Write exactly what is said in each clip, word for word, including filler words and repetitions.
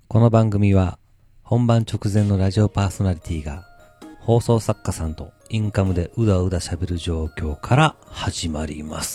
この番組は本番直前のラジオパーソナリティが放送作家さんとインカムでうだうだ喋る状況から始まります。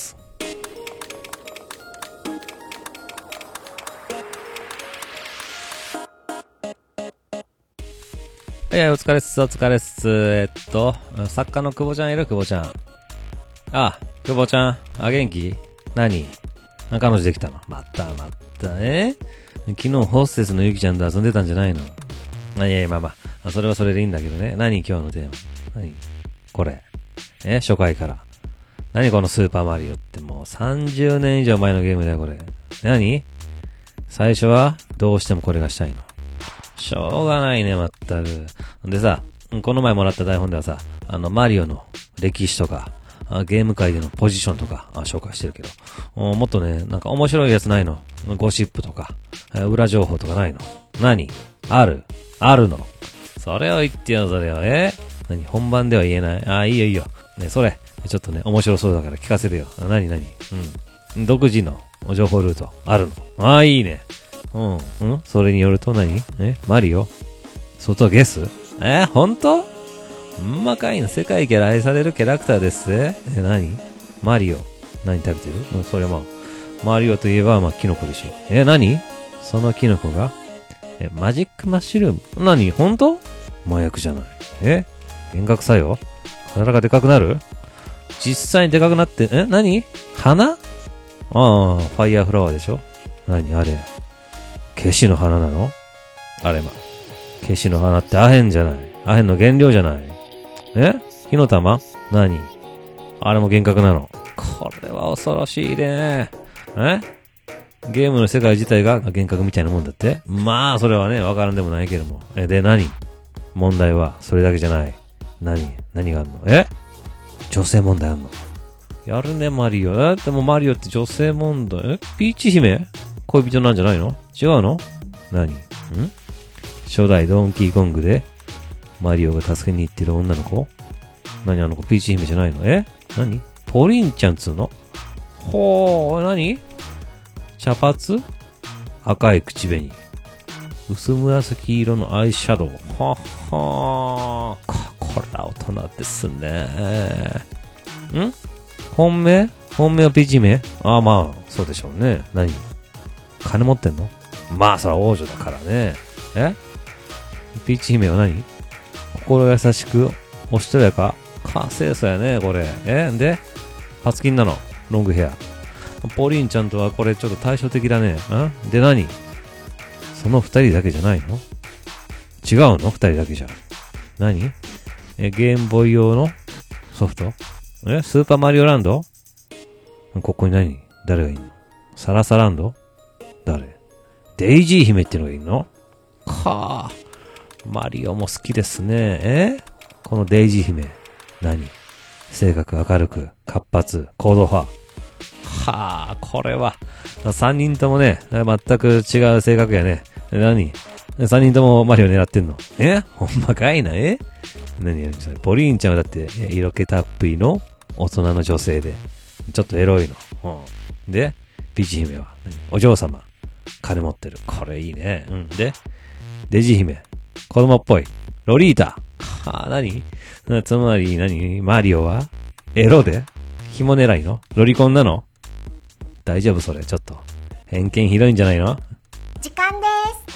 はいはい、お疲れっす、お疲れっす。えっと、作家の久保ちゃんいる？久保ちゃん。あ、久保ちゃん。あ、元気？何？彼女できたの？またまた、え？昨日ホステスのゆきちゃんと遊んでたんじゃないの？いやいや、まあまあ、それはそれでいいんだけどね。何今日のテーマ？何これ？え？初回から。何このスーパーマリオってもうさんじゅうねん以上前のゲームだよ、これ。何？最初はどうしてもこれがしたいの？しょうがないね、まったく。でさ、この前もらった台本ではさ、あの、マリオの歴史とか、ゲーム界でのポジションとか紹介してるけど、もっとね、なんか面白いやつないの？ゴシップとか、裏情報とかないの？何？ある？あるの？それを言ってよ、それを。え？何？本番では言えない？ああ、いいよいいよ。ね、それ、ちょっとね、面白そうだから聞かせるよ。何何？うん。独自の情報ルート、あるの？ああ、いいね。うん。うん？それによると何？え？マリオ？外ゲス？え？ほんと？うんまかいの。世界から愛されるキャラクターですえ。え、何？マリオ。何食べてる？うん、それまあ、マリオといえば、まあ、キノコでしょ。え、何？そのキノコが？え、マジックマッシュルーム？何？ほんと？麻薬じゃない。え？幻覚作用？体がでかくなる？実際にでかくなって、え？何？花？ああ、ファイヤーフラワーでしょ？何あれ？ケシの花なの？あれま。ケシの花ってアヘンじゃない。アヘンの原料じゃない。え？火の玉？何？あれも幻覚なの？これは恐ろしいね。え？ゲームの世界自体が幻覚みたいなもんだって？まあ、それはね、わからんでもないけども。え、で、何？問題は、それだけじゃない。何？何があんの？え？女性問題あんの？やるね、マリオ。え？でもマリオって女性問題？え？ピーチ姫？恋人なんじゃないの？違うの？何？ん？初代ドンキーコングで、マリオが助けに行ってる女の子？何あの子、ピーチ姫じゃないの？え？何？ポリンちゃんつうの？ほー、何？茶髪？赤い口紅。薄紫色のアイシャドウ。はっはー。これは大人ですね。ん？本命？本命はピーチ姫？ああ、まあ、そうでしょうね。何？金持ってんの？まあ、そら王女だからね。え？ピーチ姫は何？心優しく、おしとやか？か、清楚やね、これ。え？んで？パツキンなの？ロングヘア。ポリンちゃんとはこれちょっと対照的だね。んで何？その二人だけじゃないの？違うの？二人だけじゃ。何？え、ゲームボーイ用のソフト？え？スーパーマリオランド？ここに何？誰がいんの？サラサランド？誰？デイジー姫ってのがいんの？かぁ。マリオも好きですね。え？このデイジー姫。何？性格明るく、活発、行動派。はあ、これは、三人ともね、全く違う性格やね。何？三人ともマリオ狙ってんの？え？ほんまかいな、え？何やるんですか？ポリーンちゃんはだって、色気たっぷりの大人の女性で、ちょっとエロいの。うん、で、ピーチ姫は、お嬢様。金持ってる。これいいね。うん。で、デジ姫。子供っぽい。ロリータ。はあ、何？つまり何？マリオはエロで紐狙いの？ロリコンなの？大丈夫それ？ちょっと。偏見ひどいんじゃないの？ 時間です。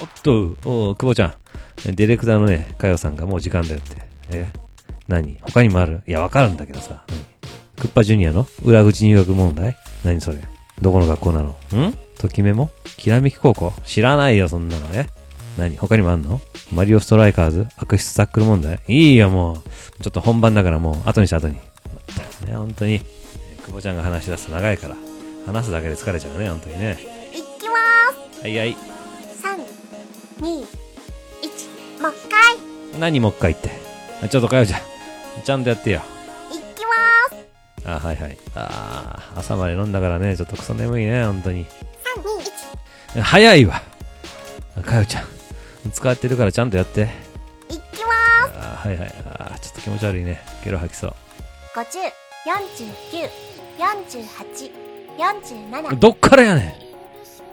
おっと、おう、久保ちゃん。ディレクターのね、かよさんがもう時間だよって。え？何？他にもある？いや、わかるんだけどさ。クッパジュニアの裏口入学問題？何それ？どこの学校なの？ん？ときめも？きらめき高校？知らないよ、そんなのね。何？他にもあんの？マリオストライカーズ悪質タックル問題？いいよ、もう。ちょっと本番だからもう、後にして後に。ね、本当に。久保ちゃんが話し出すと長いから。話すだけで疲れちゃうね、本当にね。 いきまーす。 はいはい。 さん、に、いち、もう一回。 何もう一回言って。ちょっとかよちゃん。ちゃんとやってよ。 いきまーす。 あ、はいはい。あー、朝まで飲んだからね、ちょっとクソ眠いね、本当に。 さん、に、いち。 早いわ。かよちゃん。使ってるからちゃんとやって。 いきまーす。 あ、はいはい。あー、ちょっと気持ち悪いね。ゲロ吐きそう。 ごじゅう、よんじゅうきゅう、よんじゅうはち、よんじゅうなな。 どっからやね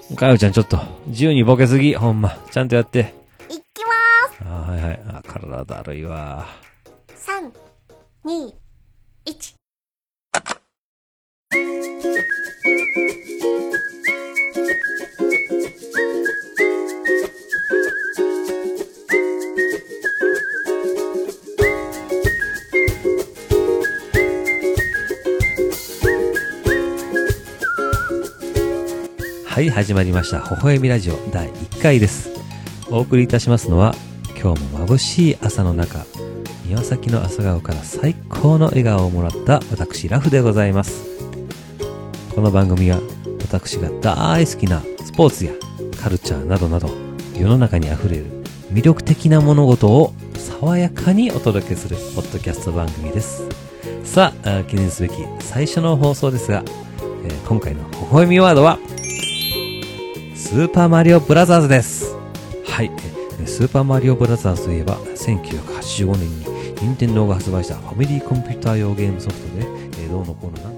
かよちゃんちょっと、自由にボケすぎ、ほんま。ちゃんとやって。 いきまーす。 あはいはい。あ、体だるいわ。 さん、に、いち。 はい、始まりました。微笑みラジオだいいっかいです。お送りいたしますのは、今日も眩しい朝の中、庭先の朝顔から最高の笑顔をもらった私ラフでございます。この番組は私が大好きなスポーツやカルチャーなどなど世の中にあふれる魅力的な物事を爽やかにお届けするポッドキャスト番組です。さあ、記念すべき最初の放送ですが、えー、今回の微笑みワードはスーパーマリオブラザーズです。はい、スーパーマリオブラザーズといえばせんきゅうひゃくはちじゅうごねんに任天堂が発売したファミリーコンピューター用ゲームソフトで、えー、どうのこうのなん